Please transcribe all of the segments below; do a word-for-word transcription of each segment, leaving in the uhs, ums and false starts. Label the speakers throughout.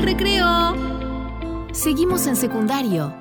Speaker 1: al recreo.
Speaker 2: Seguimos en secundario.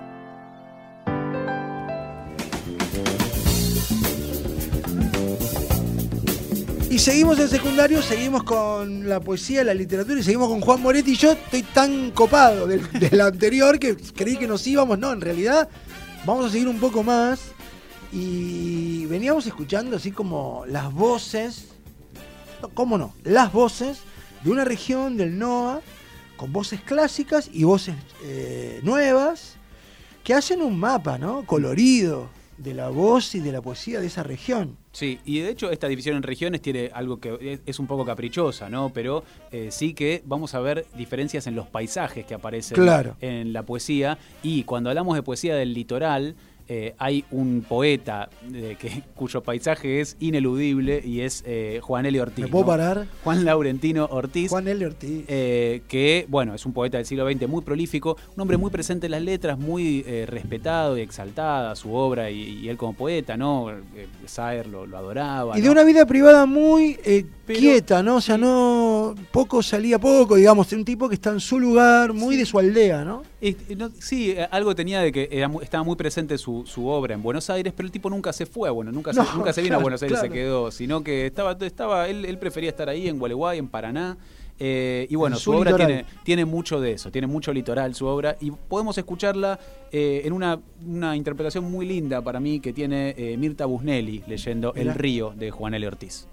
Speaker 3: Y seguimos en secundario, seguimos con la poesía, la literatura y seguimos con Juan Moretti. Y yo estoy tan copado del, del anterior que creí que nos íbamos. No, en realidad vamos a seguir un poco más. Y veníamos escuchando así como las voces, no, ¿cómo no? Las voces de una región del NOA con voces clásicas y voces eh, nuevas que hacen un mapa, ¿no? Colorido de la voz y de la poesía de esa región.
Speaker 4: Sí, y de hecho esta división en regiones tiene algo que es un poco caprichosa, ¿no? Pero eh, sí que vamos a ver diferencias en los paisajes que aparecen
Speaker 3: claro.
Speaker 4: en la poesía. Y cuando hablamos de poesía del litoral, eh, hay un poeta eh, que, cuyo paisaje es ineludible y es eh, Juan L. Ortiz.
Speaker 3: ¿Me puedo
Speaker 4: ¿no?
Speaker 3: parar?
Speaker 4: Juan Laurentino Ortiz.
Speaker 3: Juan L. Ortiz.
Speaker 4: Eh, que, bueno, es un poeta del siglo veinte muy prolífico, un hombre muy presente en las letras, muy eh, respetado y exaltada su obra y, y él como poeta, ¿no? Eh, Saer lo, lo adoraba.
Speaker 3: Y de
Speaker 4: ¿no?
Speaker 3: una vida privada muy eh,
Speaker 4: Pero,
Speaker 3: quieta, ¿no? O sea, no poco salía poco, digamos, un tipo que está en su lugar, muy
Speaker 4: sí.
Speaker 3: de su aldea, ¿no?
Speaker 4: Y, no, sí, algo tenía de que era, estaba muy presente su, su obra en Buenos Aires, pero el tipo nunca se fue, bueno, nunca,
Speaker 3: no,
Speaker 4: se, nunca se vino
Speaker 3: claro,
Speaker 4: a Buenos Aires,
Speaker 3: claro.
Speaker 4: se quedó, sino que estaba, estaba él, él prefería estar ahí en Gualeguay, en Paraná. Eh, y bueno,
Speaker 3: en
Speaker 4: su,
Speaker 3: su
Speaker 4: obra
Speaker 3: litoral.
Speaker 4: tiene, tiene mucho de eso, tiene mucho litoral su obra, y podemos escucharla eh, en una, una interpretación muy linda para mí que tiene eh, Mirta Busnelli leyendo
Speaker 3: Mirá.
Speaker 4: El río de Juan L. Ortiz.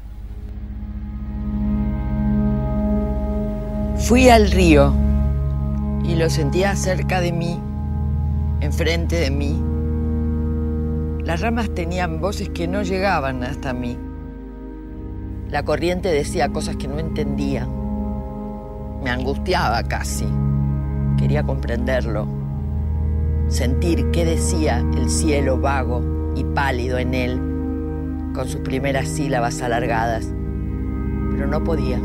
Speaker 5: Fui al río y lo sentía cerca de mí, enfrente de mí. Las ramas tenían voces que no llegaban hasta mí. La corriente decía cosas que no entendía. Me angustiaba casi. Quería comprenderlo. Sentir qué decía el cielo vago y pálido en él, con sus primeras sílabas alargadas. Pero no podía.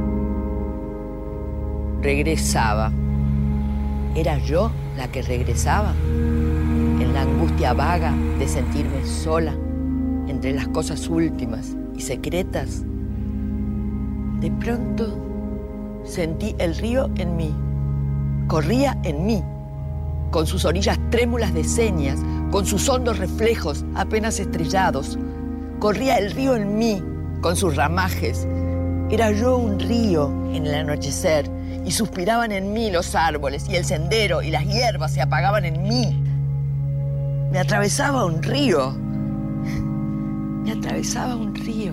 Speaker 5: Regresaba. ¿Era yo la que regresaba? En la angustia vaga de sentirme sola entre las cosas últimas y secretas. De pronto sentí el río en mí. Corría en mí, con sus orillas trémulas de señas, con sus hondos reflejos apenas estrellados. Corría el río en mí, con sus ramajes. Era yo un río en el anochecer, y suspiraban en mí los árboles, y el sendero y las hierbas se apagaban en mí. Me atravesaba un río. Me atravesaba un río.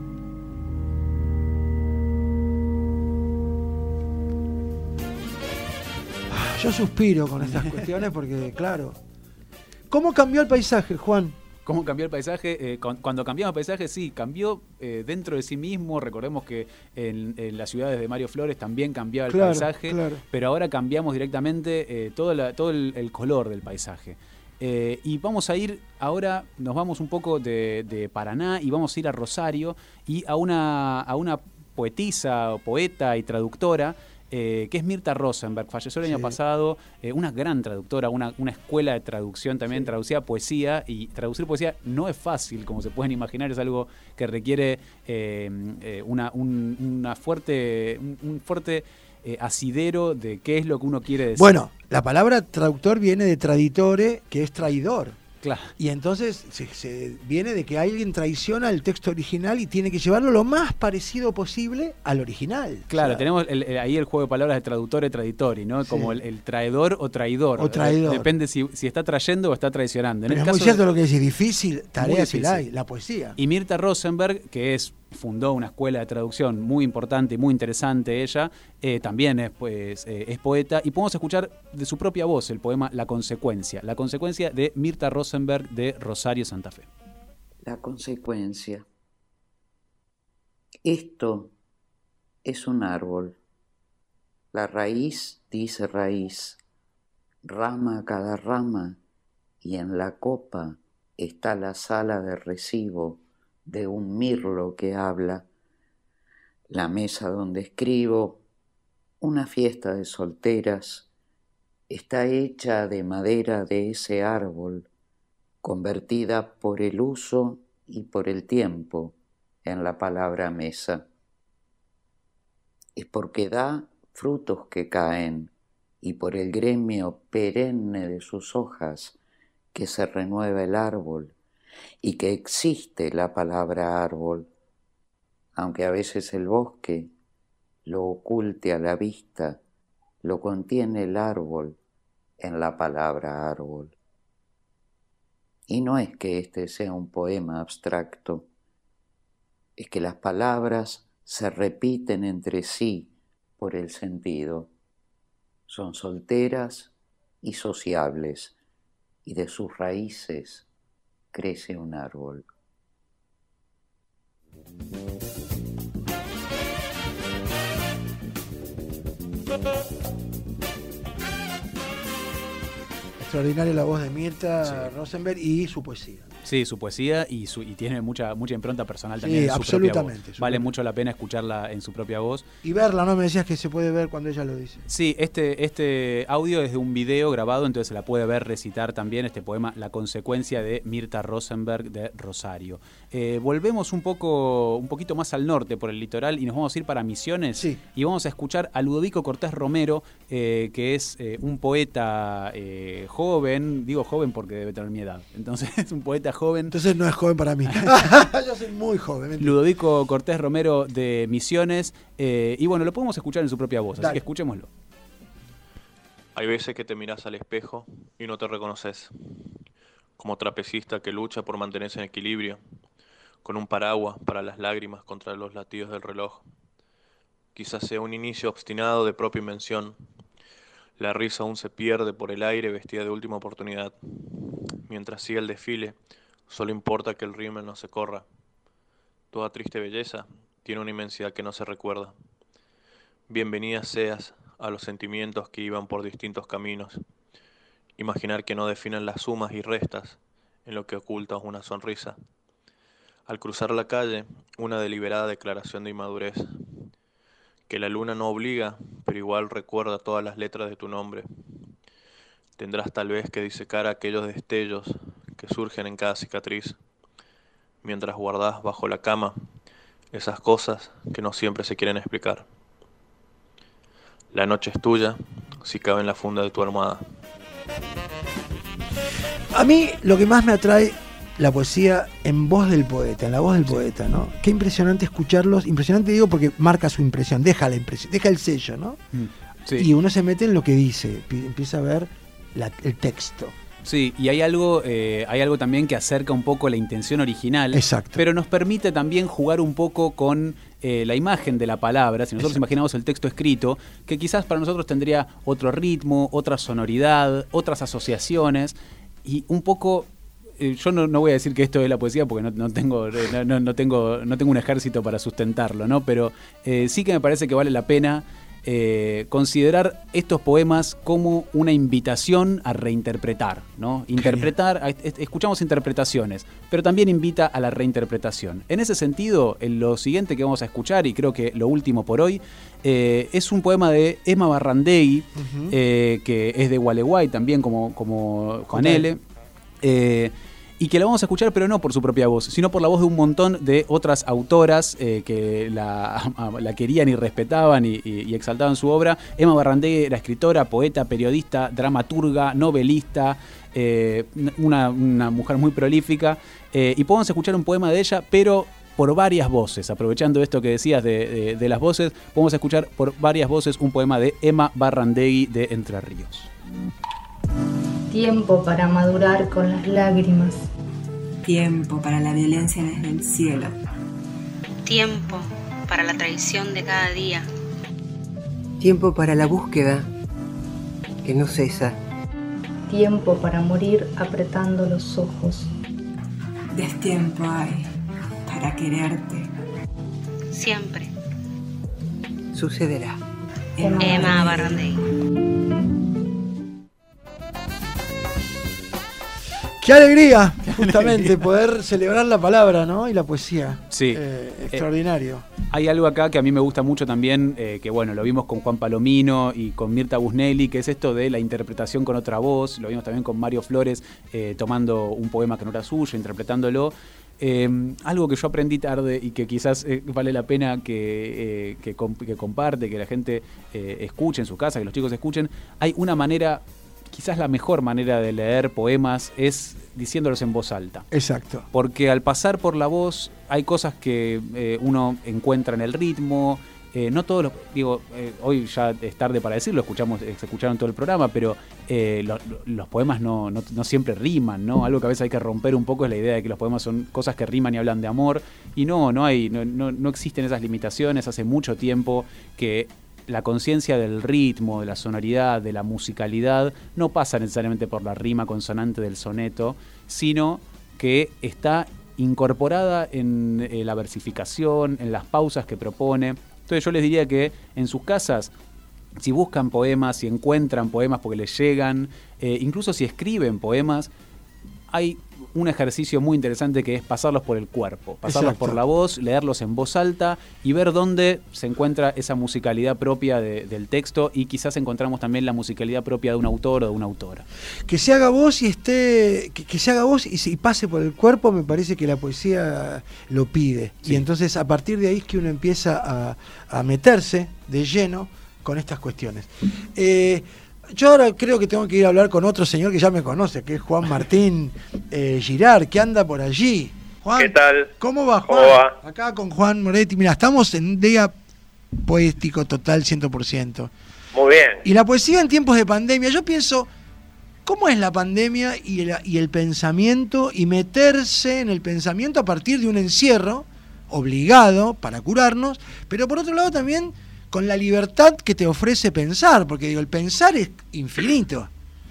Speaker 3: Yo suspiro con estas cuestiones porque, claro. ¿Cómo cambió el paisaje, Juan?
Speaker 4: ¿Cómo cambió el paisaje? Eh, con, cuando cambiamos el paisaje, sí, cambió eh, dentro de sí mismo. Recordemos que en, en las ciudades de Mario Flores también cambiaba el
Speaker 3: Claro,
Speaker 4: paisaje,
Speaker 3: claro.
Speaker 4: pero ahora cambiamos directamente eh, todo, la, todo el, el color del paisaje. Eh, y vamos a ir, ahora nos vamos un poco de, de Paraná y vamos a ir a Rosario y a una, a una poetisa, poeta y traductora, Eh, que es Mirta Rosenberg, falleció el año
Speaker 3: Sí.
Speaker 4: pasado, eh, una gran traductora, una, una escuela de traducción también,
Speaker 3: Sí.
Speaker 4: traducía poesía, y traducir poesía no es fácil, como se pueden imaginar, es algo que requiere eh, eh, una, un, una fuerte, un, un fuerte eh, asidero de qué es lo que uno quiere decir.
Speaker 3: Bueno, la palabra traductor viene de traditore, que es traidor.
Speaker 4: Claro.
Speaker 3: Y entonces se, se viene de que alguien traiciona el texto original y tiene que llevarlo lo más parecido posible al original.
Speaker 4: Claro,
Speaker 3: O sea,
Speaker 4: tenemos el, el, ahí el juego de palabras de traductor y traditori, ¿no?
Speaker 3: Sí.
Speaker 4: Como el, el traidor o traidor.
Speaker 3: O traidor.
Speaker 4: Depende si, si está trayendo o está traicionando. En
Speaker 3: pero
Speaker 4: el
Speaker 3: es muy
Speaker 4: caso
Speaker 3: cierto
Speaker 4: de-
Speaker 3: lo que decís, difícil, tarea si
Speaker 4: difícil.
Speaker 3: la hay, la poesía.
Speaker 4: Y Mirta Rosenberg, que es fundó una escuela de traducción muy importante y muy interesante ella, eh, también es, pues, eh, es poeta, y podemos escuchar de su propia voz el poema La Consecuencia, La Consecuencia de Mirta Rosenberg de Rosario, Santa Fe.
Speaker 6: La consecuencia. Esto es un árbol. La raíz dice raíz, rama a cada rama, y en la copa está la sala de recibo de un mirlo que habla, la mesa donde escribo, una fiesta de solteras, está hecha de madera de ese árbol, convertida por el uso y por el tiempo en la palabra mesa. Es porque da frutos que caen, y por el gremio perenne de sus hojas que se renueva el árbol, y que existe la palabra árbol, aunque a veces el bosque lo oculte a la vista, lo contiene el árbol en la palabra árbol. Y no es que este sea un poema abstracto, es que las palabras se repiten entre sí por el sentido. Son solteras y sociables, y de sus raíces crece un árbol.
Speaker 3: Extraordinaria la voz de Mirta
Speaker 4: Sí.
Speaker 3: Rosenberg y su poesía.
Speaker 4: Sí, su poesía y, su, y tiene mucha mucha impronta personal
Speaker 3: Sí,
Speaker 4: también en su
Speaker 3: absolutamente,
Speaker 4: propia voz. Vale
Speaker 3: absolutamente.
Speaker 4: mucho la pena escucharla en su propia voz.
Speaker 3: Y verla, ¿no? Me decías que se puede ver cuando ella lo dice.
Speaker 4: Sí, este, este audio es de un video grabado, entonces se la puede ver recitar también este poema La consecuencia de Mirta Rosenberg de Rosario. Eh, volvemos un poco un poquito más al norte por el litoral y nos vamos a ir para Misiones.
Speaker 3: Sí.
Speaker 4: Y vamos a escuchar a Ludovico Cortés Romero, eh, que es eh, un poeta eh, joven, digo joven porque debe tener mi edad, entonces es un poeta joven.
Speaker 3: Entonces no es joven para mí. Yo soy muy joven. mentira.
Speaker 4: Ludovico Cortés Romero de Misiones, eh, y bueno, lo podemos escuchar en su propia voz, así
Speaker 3: Dale.
Speaker 4: que escuchémoslo.
Speaker 1: Hay veces que te miras al espejo y no te reconoces, como trapecista que lucha por mantenerse en equilibrio, con un paraguas para las lágrimas contra los latidos del reloj. Quizás sea un inicio obstinado de propia invención. La risa aún se pierde por el aire vestida de última oportunidad. Mientras siga el desfile, solo importa que el rímel no se corra. Toda triste belleza tiene una inmensidad que no se recuerda. Bienvenida seas a los sentimientos que iban por distintos caminos. Imaginar que no definen las sumas y restas en lo que oculta una sonrisa. Al cruzar la calle, una deliberada declaración de inmadurez. Que la luna no obliga, pero igual recuerda todas las letras de tu nombre. Tendrás tal vez que disecar aquellos destellos que surgen en cada cicatriz, mientras guardás bajo la cama esas cosas que no siempre se quieren explicar. La noche es tuya si cabe en la funda de tu almohada.
Speaker 3: A mí lo que más me atrae la poesía en voz del poeta, en la voz del poeta, ¿no? Qué impresionante escucharlos, impresionante digo porque marca su impresión, deja la impresión, deja el sello, ¿no?
Speaker 4: Mm, sí.
Speaker 3: Y uno se mete en lo que dice, pi- empieza a ver la- el texto.
Speaker 4: Sí, y hay algo, eh, hay algo también que acerca un poco la intención original,
Speaker 3: Exacto.
Speaker 4: pero nos permite también jugar un poco con eh, la imagen de la palabra. Si nosotros
Speaker 3: Exacto.
Speaker 4: imaginamos el texto escrito, que quizás para nosotros tendría otro ritmo, otra sonoridad, otras asociaciones, y un poco... eh, Yo no, no voy a decir que esto es la poesía porque no, no tengo eh, no, no- no tengo no tengo un ejército para sustentarlo, ¿no? Pero eh, sí que me parece que vale la pena eh, considerar estos poemas como una invitación a reinterpretar, ¿no? Interpretar, a- es- escuchamos interpretaciones, pero también invita a la reinterpretación. En ese sentido, en lo siguiente que vamos a escuchar, y creo que lo último por hoy, eh, es un poema de Emma Barrandegui,
Speaker 3: Ujú.
Speaker 4: eh, que es de Gualeguay también, como, como con
Speaker 3: J L.
Speaker 4: L. Eh, y que la vamos a escuchar, pero no por su propia voz, sino por la voz de un montón de otras autoras eh, que la, la querían y respetaban y, y- y exaltaban su obra. Emma Barrandegui era escritora, poeta, periodista, dramaturga, novelista, eh, una, una mujer muy prolífica. Eh, y podemos escuchar un poema de ella, pero por varias voces. Aprovechando esto que decías de, de- de las voces, podemos escuchar por varias voces un poema de Emma Barrandegui de Entre Ríos.
Speaker 7: Tiempo para madurar con las lágrimas.
Speaker 8: Tiempo para la violencia desde el cielo.
Speaker 9: Tiempo para la traición de cada día.
Speaker 10: Tiempo para la búsqueda que no cesa.
Speaker 7: Tiempo para morir apretando los ojos.
Speaker 8: Destiempo hay para quererte.
Speaker 9: Siempre.
Speaker 10: Sucederá.
Speaker 9: Emma Barrandegui.
Speaker 3: Qué alegría, justamente, poder celebrar la palabra, ¿no? Y la poesía.
Speaker 4: Sí.
Speaker 3: Eh, extraordinario.
Speaker 4: Hay algo acá que a mí me gusta mucho también, eh, que bueno, lo vimos con Juan Palomino y con Mirta Busnelli, que es esto de la interpretación con otra voz. Lo vimos también con Mario Flores, eh, tomando un poema que no era suyo, interpretándolo. Eh, algo que yo aprendí tarde y que quizás eh, vale la pena que, eh, que, comp- que comparte, que la gente eh, escuche en su casa, que los chicos escuchen, hay una manera, quizás la mejor manera de leer poemas es diciéndolos en voz alta.
Speaker 3: Exacto.
Speaker 4: Porque al pasar por la voz hay cosas que eh, uno encuentra en el ritmo. Eh, no todos los, digo, eh, hoy ya es tarde para decirlo, escuchamos, se escucharon todo el programa, pero eh, lo, lo, los poemas no, no, no siempre riman, ¿no? Algo que a veces hay que romper un poco es la idea de que los poemas son cosas que riman y hablan de amor, y no, no hay, no, no, no existen esas limitaciones. Hace mucho tiempo que la conciencia del ritmo, de la sonoridad, de la musicalidad, no pasa necesariamente por la rima consonante del soneto, sino que está incorporada en eh, la versificación, en las pausas que propone. Entonces yo les diría que en sus casas, si buscan poemas, si encuentran poemas porque les llegan, eh, incluso si escriben poemas, hay un ejercicio muy interesante que es pasarlos por el cuerpo, pasarlos
Speaker 3: Exacto.
Speaker 4: por la voz, leerlos en voz alta y ver dónde se encuentra esa musicalidad propia de, del texto, y quizás encontramos también la musicalidad propia de un autor o de una autora.
Speaker 3: Que se haga voz y esté, que, que se haga voz y, se, y pase por el cuerpo, me parece que la poesía lo pide. Sí. Y entonces a partir de ahí es que uno empieza a, a meterse de lleno con estas cuestiones. Eh, Yo ahora creo que tengo que ir a hablar con otro señor que ya me conoce, que es Juan Martín eh, Girard, que anda por allí. Juan,
Speaker 11: ¿qué tal?
Speaker 3: ¿Cómo va, Juan?
Speaker 11: ¿Cómo va?
Speaker 3: Acá con Juan Moretti. Mira, estamos en un día poético total, cien por ciento.
Speaker 11: Muy bien.
Speaker 3: Y la poesía en tiempos de pandemia, yo pienso, ¿cómo es la pandemia y el, y el pensamiento, y meterse en el pensamiento a partir de un encierro obligado para curarnos, pero por otro lado también con la libertad que te ofrece pensar, porque digo, el pensar es infinito.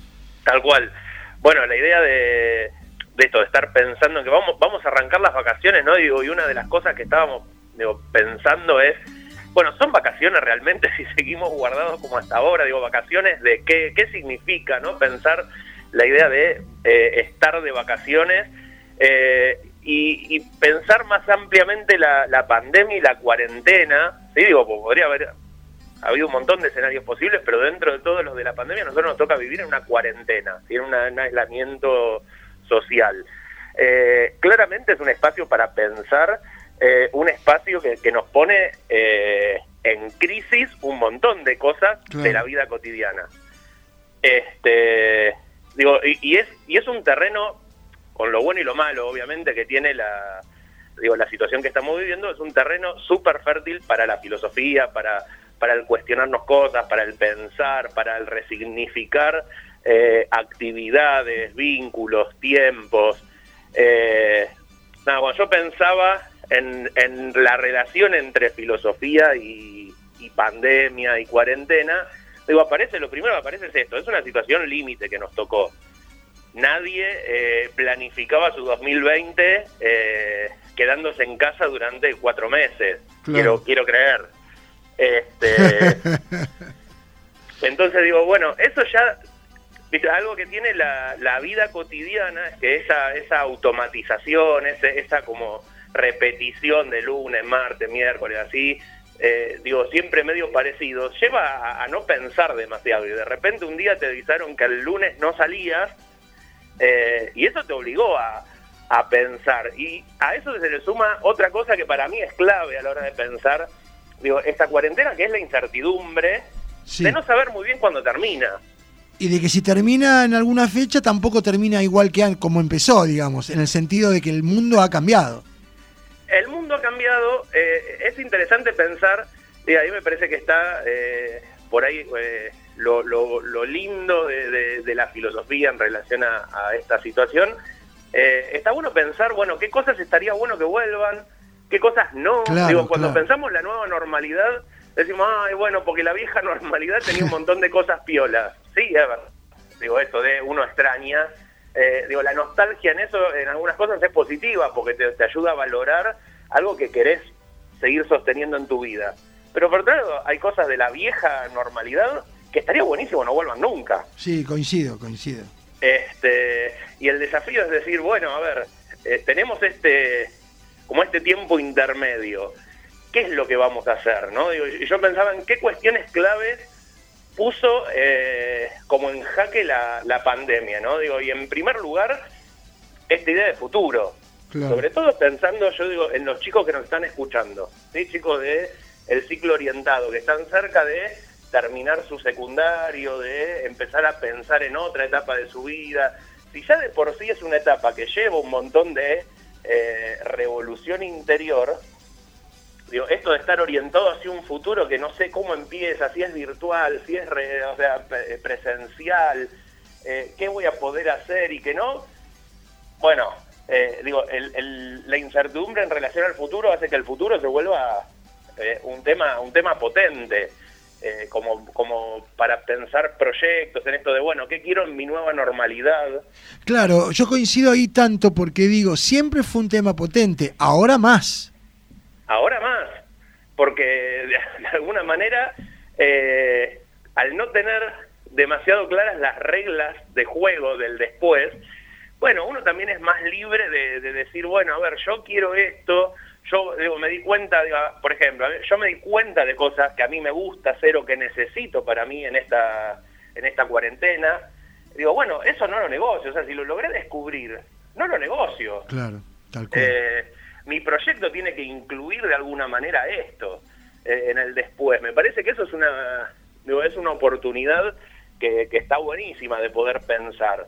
Speaker 11: Tal cual. Bueno, la idea de, de esto, de estar pensando en que vamos, vamos a arrancar las vacaciones, ¿no? Digo, y una de las cosas que estábamos digo, pensando es, bueno, ¿son vacaciones realmente si seguimos guardados como hasta ahora? Digo, vacaciones de qué, qué significa, ¿no? Pensar la idea de eh, estar de vacaciones eh, y, y pensar más ampliamente la, la pandemia y la cuarentena. Sí, digo, pues podría haber habido un montón de escenarios posibles, pero dentro de todos los de la pandemia, a nosotros nos toca vivir en una cuarentena, ¿sí? en una, un aislamiento social. Eh, claramente es un espacio para pensar, eh, un espacio que, que nos pone eh, en crisis un montón de cosas claro. de la vida cotidiana. Este, digo, y, y es y es un terreno, con lo bueno y lo malo, obviamente, que tiene la digo la situación que estamos viviendo, es un terreno súper fértil para la filosofía, para, para el cuestionarnos cosas, para el pensar, para el resignificar eh, actividades, vínculos, tiempos. Eh, nada, cuando yo pensaba en, en la relación entre filosofía y, y pandemia y cuarentena, digo, aparece, lo primero que aparece es esto, es una situación límite que nos tocó. Nadie eh, planificaba su dos mil veinte eh, quedándose en casa durante cuatro meses. Claro. Quiero quiero creer. Este, entonces digo, bueno, eso ya, ¿viste? Algo que tiene la, la vida cotidiana es que esa, esa automatización, ese, esa como repetición de lunes, martes, miércoles, así, eh, digo, siempre medio parecido, lleva a, a no pensar demasiado. Y de repente un día te avisaron que el lunes no salías, Eh, y eso te obligó a, a pensar, y a eso se le suma otra cosa que para mí es clave a la hora de pensar, digo, esta cuarentena, que es la incertidumbre sí. de no saber muy bien cuándo termina.
Speaker 3: Y de que si termina en alguna fecha tampoco termina igual que como empezó, digamos, en el sentido de que el mundo ha cambiado.
Speaker 11: El mundo ha cambiado, eh, es interesante pensar, y ahí me parece que está eh, por ahí... Eh, Lo, lo, lo lindo de, de, de la filosofía en relación a, a esta situación. Eh, está bueno pensar, bueno, qué cosas estaría bueno que vuelvan, qué cosas no.
Speaker 3: Claro,
Speaker 11: Digo, cuando
Speaker 3: claro.
Speaker 11: pensamos la nueva normalidad, decimos, ay, bueno, porque la vieja normalidad tenía un montón de cosas piolas. Sí, es verdad. Digo, eso de uno extraña. Eh, digo, la nostalgia en eso, en algunas cosas es positiva, porque te, te ayuda a valorar algo que querés seguir sosteniendo en tu vida. Pero por otro lado, hay cosas de la vieja normalidad que estaría buenísimo no vuelvan nunca.
Speaker 3: Sí, coincido, coincido.
Speaker 11: Este, y el desafío es decir, bueno, a ver, eh, tenemos este como este tiempo intermedio. ¿Qué es lo que vamos a hacer? ¿No? Digo, y yo pensaba en qué cuestiones claves puso eh, como en jaque la, la pandemia, ¿no? Digo, y en primer lugar, esta idea de futuro.
Speaker 3: Claro.
Speaker 11: Sobre todo pensando, yo digo, en los chicos que nos están escuchando, ¿sí? Chicos de el ciclo orientado, que están cerca de terminar su secundario, de empezar a pensar en otra etapa de su vida. Si ya de por sí es una etapa que lleva un montón de eh, revolución interior, digo, esto de estar orientado hacia un futuro que no sé cómo empieza, si es virtual, si es re, o sea, presencial, eh, qué voy a poder hacer y qué no, bueno, eh, digo, el, el, la incertidumbre en relación al futuro hace que el futuro se vuelva eh, un tema un tema potente. Eh, como, como para pensar proyectos en esto de, bueno, ¿qué quiero en mi nueva normalidad?
Speaker 3: Claro, yo coincido ahí tanto porque digo, siempre fue un tema potente, ahora más.
Speaker 11: Ahora más, porque de, de alguna manera, eh, al no tener demasiado claras las reglas de juego del después, bueno, uno también es más libre de, de decir, bueno, a ver, yo quiero esto. Yo digo, me di cuenta, digo, por ejemplo, yo me di cuenta de cosas que a mí me gusta hacer o que necesito para mí en esta en esta cuarentena. Digo, bueno, eso no lo negocio, o sea, si lo logré descubrir, no lo negocio.
Speaker 3: Claro, tal cual.
Speaker 11: Eh, mi proyecto tiene que incluir de alguna manera esto eh, en el después. Me parece que eso es una digo, es una oportunidad que, que está buenísima de poder pensar.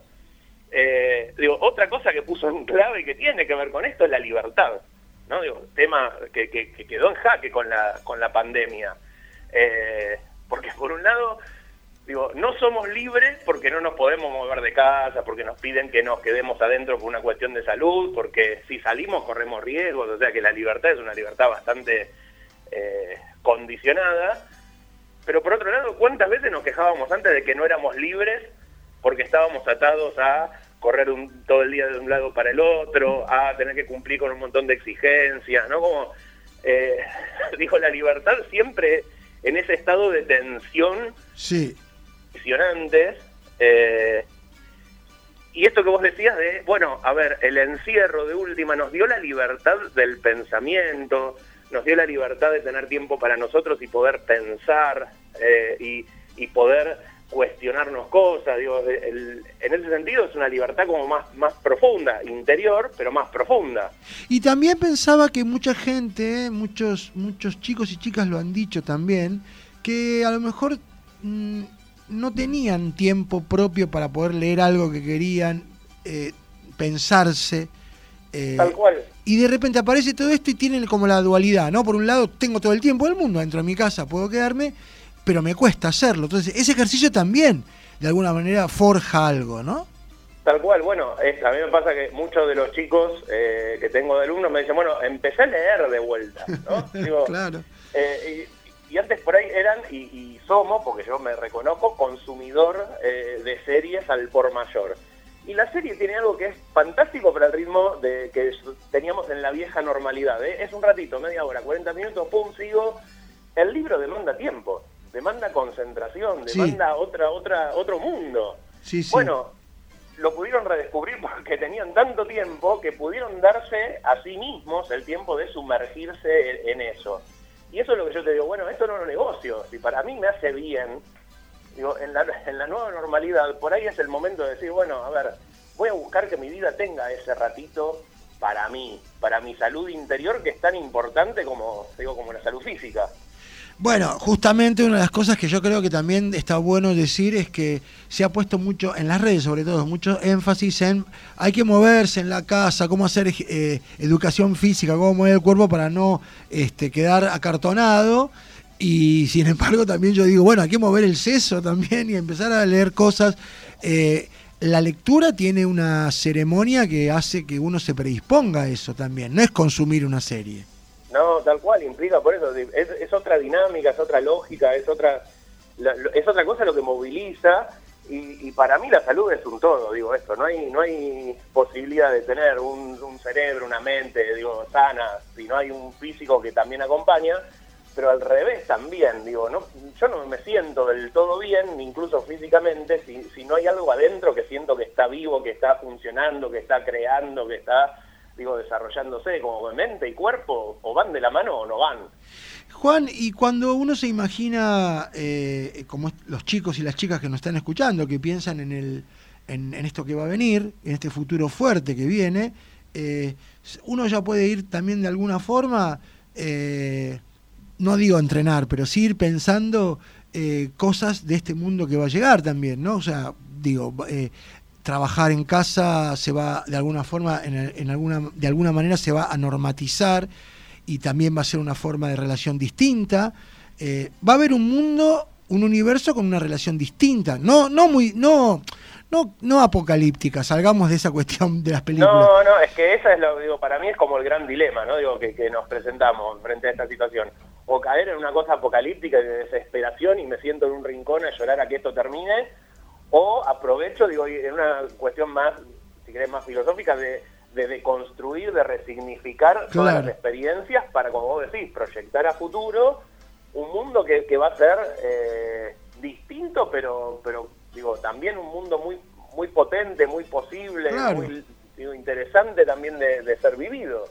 Speaker 11: Eh, digo, otra cosa que puso en clave y que tiene que ver con esto es la libertad. ¿No? Digo, tema que, que, que quedó en jaque con la con la pandemia. Eh, porque por un lado, digo, no somos libres porque no nos podemos mover de casa, porque nos piden que nos quedemos adentro por una cuestión de salud, porque si salimos corremos riesgos, o sea que la libertad es una libertad bastante eh, condicionada. Pero por otro lado, ¿cuántas veces nos quejábamos antes de que no éramos libres porque estábamos atados a correr un, todo el día de un lado para el otro, a tener que cumplir con un montón de exigencias, ¿no? Como, eh, dijo, la libertad siempre en ese estado de tensión,
Speaker 3: sí,
Speaker 11: impresionantes, eh, y esto que vos decías de, bueno, a ver, el encierro de última nos dio la libertad del pensamiento, nos dio la libertad de tener tiempo para nosotros y poder pensar, eh, y, y poder cuestionarnos cosas, digo, el, en ese sentido es una libertad como más, más profunda, interior, pero más profunda.
Speaker 3: Y también pensaba que mucha gente, muchos, muchos chicos y chicas lo han dicho también, que a lo mejor mmm, no tenían tiempo propio para poder leer algo que querían, eh, pensarse. Eh,
Speaker 11: Tal cual.
Speaker 3: Y de repente aparece todo esto y tienen como la dualidad, ¿no? Por un lado, tengo todo el tiempo del mundo dentro de mi casa, puedo quedarme, pero me cuesta hacerlo. Entonces, ese ejercicio también, de alguna manera, forja algo, ¿no?
Speaker 11: Tal cual, bueno, es, a mí me pasa que muchos de los chicos eh, que tengo de alumnos me dicen, bueno, empecé a leer de vuelta, ¿no? Digo,
Speaker 3: claro.
Speaker 11: Eh, y, y antes por ahí eran, y, y somos, porque yo me reconozco, consumidor eh, de series al por mayor. Y la serie tiene algo que es fantástico para el ritmo de que teníamos en la vieja normalidad, ¿eh? Es un ratito, media hora, cuarenta minutos, pum, sigo. El libro demanda tiempo. Demanda concentración, demanda sí. otra, otra, otro mundo.
Speaker 3: Sí, sí.
Speaker 11: Bueno, lo pudieron redescubrir porque tenían tanto tiempo que pudieron darse a sí mismos el tiempo de sumergirse en eso. Y eso es lo que yo te digo, bueno, esto no es un negocio. Si para mí me hace bien, digo, en la, en la nueva normalidad, por ahí es el momento de decir, bueno, a ver, voy a buscar que mi vida tenga ese ratito para mí, para mi salud interior, que es tan importante como, digo, como la salud física.
Speaker 3: Bueno, justamente una de las cosas que yo creo que también está bueno decir es que se ha puesto mucho, en las redes sobre todo, mucho énfasis en hay que moverse en la casa, cómo hacer eh, educación física, cómo mover el cuerpo para no este, quedar acartonado. Y sin embargo también yo digo, bueno, hay que mover el seso también y empezar a leer cosas. Eh, la lectura tiene una ceremonia que hace que uno se predisponga a eso también, no es consumir una serie.
Speaker 11: No, tal cual, implica por eso, es, es otra dinámica, es otra lógica, es otra la, es otra cosa lo que moviliza y, y para mí la salud es un todo, digo esto, no hay no hay posibilidad de tener un, un cerebro, una mente, digo, sana, si no hay un físico que también acompaña, pero al revés también, digo, no, yo no me siento del todo bien, incluso físicamente, si, si no hay algo adentro que siento que está vivo, que está funcionando, que está creando, que está... digo, desarrollándose como mente y cuerpo, o van de la mano o no van.
Speaker 3: Juan, y cuando uno se imagina, eh, como los chicos y las chicas que nos están escuchando, que piensan en, el, en, en esto que va a venir, en este futuro fuerte que viene, eh, uno ya puede ir también de alguna forma, eh, no digo entrenar, pero sí ir pensando eh, cosas de este mundo que va a llegar también, ¿no? O sea, digo, eh, trabajar en casa se va de alguna forma, en, en alguna, de alguna manera se va a normatizar y también va a ser una forma de relación distinta. Eh, va a haber un mundo, un universo con una relación distinta, no, no muy, no, no, no apocalíptica. Salgamos de esa cuestión de las películas.
Speaker 11: No, no, es que esa es lo digo, para mí es como el gran dilema, ¿no? Digo que, que nos presentamos frente a esta situación. O caer en una cosa apocalíptica de desesperación y me siento en un rincón a llorar a que esto termine, o aprovecho, digo, en una cuestión más, si querés, más filosófica de de deconstruir, de resignificar claro. todas las experiencias para, como vos decís, proyectar a futuro un mundo que, que va a ser eh, distinto, pero pero digo también un mundo muy muy potente, muy posible, claro. muy digo, interesante también de, de ser vivido.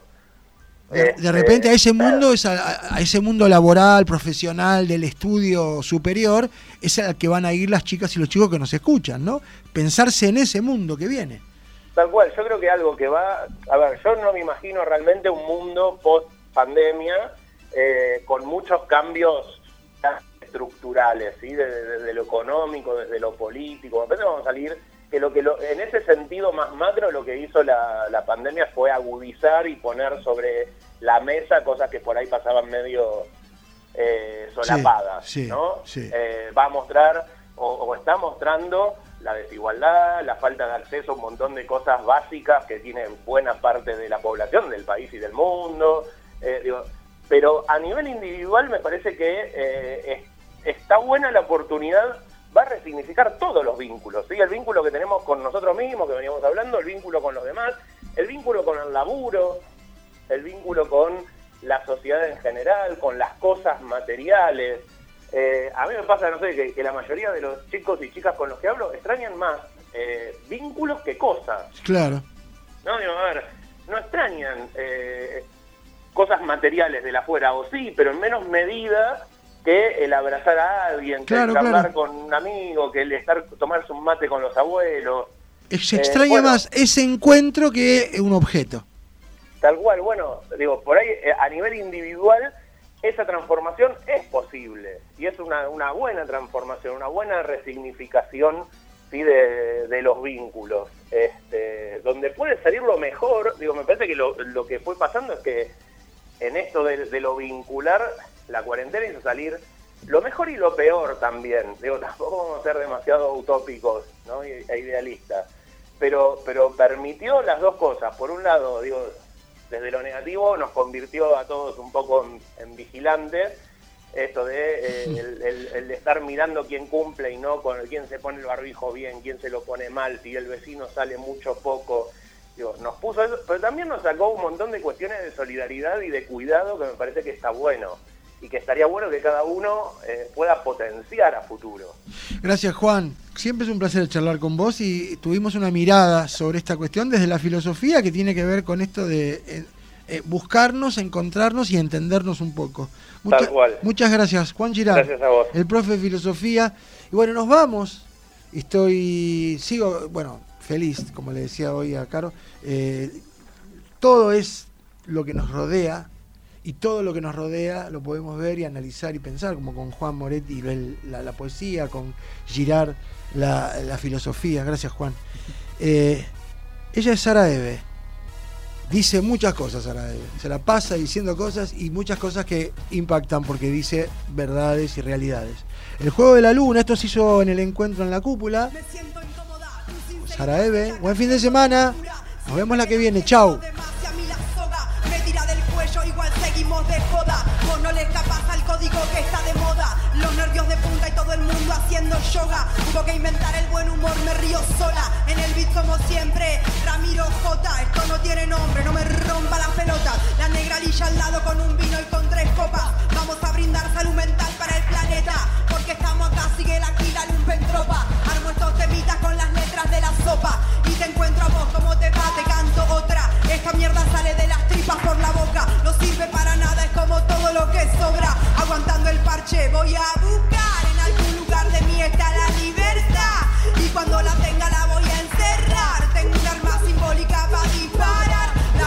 Speaker 3: De, de repente a ese mundo, es a, a ese mundo laboral, profesional, del estudio superior, es al que van a ir las chicas y los chicos que nos escuchan, ¿no? Pensarse en ese mundo que viene.
Speaker 11: Tal cual, yo creo que algo que va... A ver, yo no me imagino realmente un mundo post-pandemia eh, con muchos cambios estructurales, ¿sí? Desde, desde lo económico, desde lo político. Me parece que vamos a salir... que lo que lo, en ese sentido más macro lo que hizo la, la pandemia fue agudizar y poner sobre la mesa cosas que por ahí pasaban medio eh, solapadas, sí, sí, ¿no? Sí. Eh, va a mostrar, o, o está mostrando... la desigualdad, la falta de acceso a un montón de cosas básicas que tiene buena parte de la población del país y del mundo. Eh, digo, pero a nivel individual me parece que eh, es, está buena la oportunidad, va a resignificar todos los vínculos, ¿sí? El vínculo que tenemos con nosotros mismos, que veníamos hablando, el vínculo con los demás, el vínculo con el laburo, el vínculo con la sociedad en general, con las cosas materiales. Eh, a mí me pasa, no sé, que, que la mayoría de los chicos y chicas con los que hablo extrañan más eh, vínculos que cosas.
Speaker 3: Claro.
Speaker 11: No, digo, a ver, no extrañan eh, cosas materiales de la afuera, o sí, pero en menos medida que el abrazar a alguien, que
Speaker 3: claro,
Speaker 11: el hablar
Speaker 3: claro.
Speaker 11: con un amigo, que el estar tomarse un mate con los abuelos.
Speaker 3: Se extraña eh, bueno, más ese encuentro que un objeto.
Speaker 11: Tal cual, bueno, digo, por ahí eh, a nivel individual esa transformación es posible y es una, una buena transformación, una buena resignificación, ¿sí? de, de los vínculos, este, donde puede salir lo mejor. Digo, me parece que lo, lo que fue pasando es que en esto de, de lo vincular, la cuarentena hizo salir lo mejor y lo peor también. Digo, tampoco vamos a ser demasiado utópicos, ¿no? e idealistas, pero, pero permitió las dos cosas. Por un lado, digo, desde lo negativo nos convirtió a todos un poco en, en vigilantes, esto de eh, el, el, el de estar mirando quién cumple y no, con quién se pone el barbijo bien, quién se lo pone mal, si el vecino sale mucho o poco. Digo, nos puso eso, pero también nos sacó un montón de cuestiones de solidaridad y de cuidado que me parece que está bueno y que estaría bueno que cada uno eh, pueda potenciar a futuro.
Speaker 3: Gracias, Juan. Siempre es un placer charlar con vos y tuvimos una mirada sobre esta cuestión desde la filosofía que tiene que ver con esto de eh, eh, buscarnos, encontrarnos y entendernos un poco. Mucha,
Speaker 11: Tal cual.
Speaker 3: Muchas gracias, Juan Girard.
Speaker 11: Gracias a vos.
Speaker 3: El profe de filosofía. Y bueno, nos vamos. Estoy, sigo, bueno, feliz, como le decía hoy a Caro. Eh, todo es lo que nos rodea. Y todo lo que nos rodea lo podemos ver y analizar y pensar, como con Juan Moretti el, la, la poesía, con Girard la, la filosofía. Gracias, Juan. Eh, ella es Sara Eve. Dice muchas cosas, Sara Eve. Se la pasa diciendo cosas y muchas cosas que impactan porque dice verdades y realidades. El juego de la luna, esto se hizo en el encuentro en la cúpula. Sara Eve, buen fin de semana. Nos vemos la que viene. Chau.
Speaker 12: Igual seguimos de joda, vos no le escapas al código que está de moda. Los nervios de punta y todo el mundo haciendo yoga. Hubo que inventar el buen humor, me río sola. En el beat como siempre, Ramiro J. Esto no tiene nombre, no me rompa las pelotas. La negra lilla al lado con un vino y con tres copas. Vamos a brindar salud mental para el planeta, porque estamos acá, sigue la quila, lumpentropa. Armo estos temitas con las letras de la sopa. Y te encuentro a vos, como te va, te canto otra. Esta mierda sale de las tripas por la boca. No sirve para nada, es como todo lo que sobra. Aguantando el parche voy a buscar. En algún lugar de mí está la libertad. Y cuando la tenga la voy a encerrar. Tengo un arma simbólica para disparar. La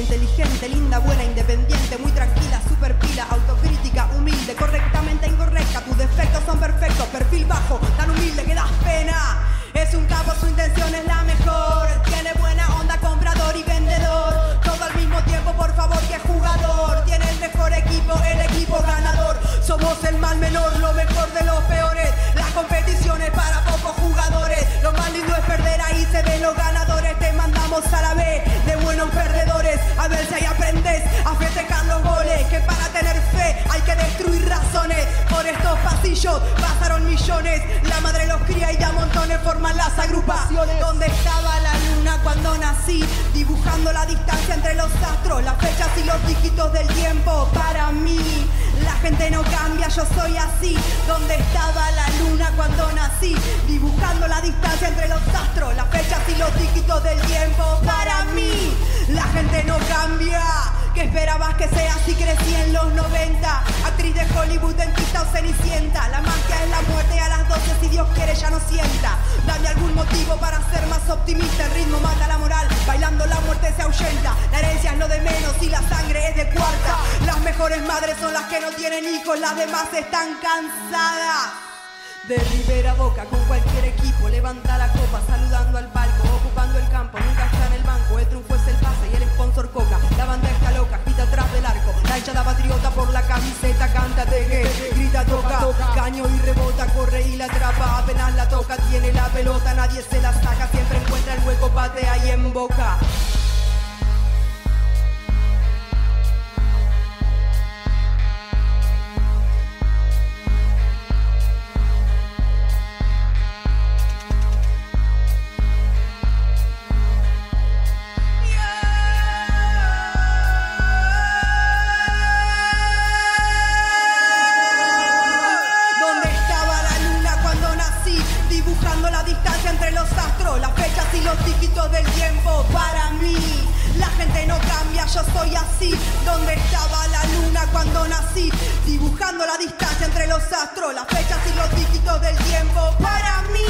Speaker 12: inteligente, linda, buena, independiente, muy tranquila, super pila, autocrítica, humilde, correctamente incorrecta. Tus defectos son perfectos, perfil bajo, tan humilde que das pena. Es un capo, su intención es la mejor. Tiene buena onda, comprador y vendedor. Todo al mismo tiempo, por favor, que jugador. Tiene el mejor equipo, el equipo ganador. Somos el mal menor, lo mejor de los peores. Las competiciones para pocos jugadores. Lo más lindo es perder, ahí se ven los ganadores. Te mandamos a la B de buenos perdedores. A ver si ahí aprendes a festejar los goles. Que para tener fe hay que destruir razones. Por estos pasillos pasaron millones. La madre los cría y ya montones forman las agrupaciones. ¿Dónde estaba la luna cuando nací? Dibujando la distancia entre los astros, las fechas y los dígitos del tiempo. Para mí, la gente no cambia, yo soy así. ¿Dónde estaba la luna cuando nací? Dibujando la distancia entre los astros, las fechas y los dígitos del tiempo. Para mí, la gente no cambia. ¿Qué esperabas que sea si crecí en los noventa? Actriz de Hollywood, dentista o cenicienta. La magia es la muerte, a las doce si Dios quiere ya no sienta. Dame algún motivo para ser más optimista. El ritmo mata la moral, bailando la muerte se ahuyenta. La herencia es lo de menos y la sangre es de cuarta. Las mejores madres son las que no tienen hijos, las demás están cansadas. De Rivera a Boca con cualquier equipo, levanta la copa saludando al palco, ocupando el campo, nunca está en el banco. El triunfo es el pase y el sponsor Coca. La banda está loca, grita atrás del arco. La hinchada patriota por la camiseta, canta tegue, grita toca, caño y rebota, corre y la atrapa. Apenas la toca, tiene la pelota, nadie se la saca. Siempre encuentra el hueco, patea y en boca. Del tiempo para mí, la gente no cambia, yo soy así. ¿Dónde estaba la luna cuando nací? Dibujando la distancia entre los astros, las fechas y los dígitos del tiempo para mí.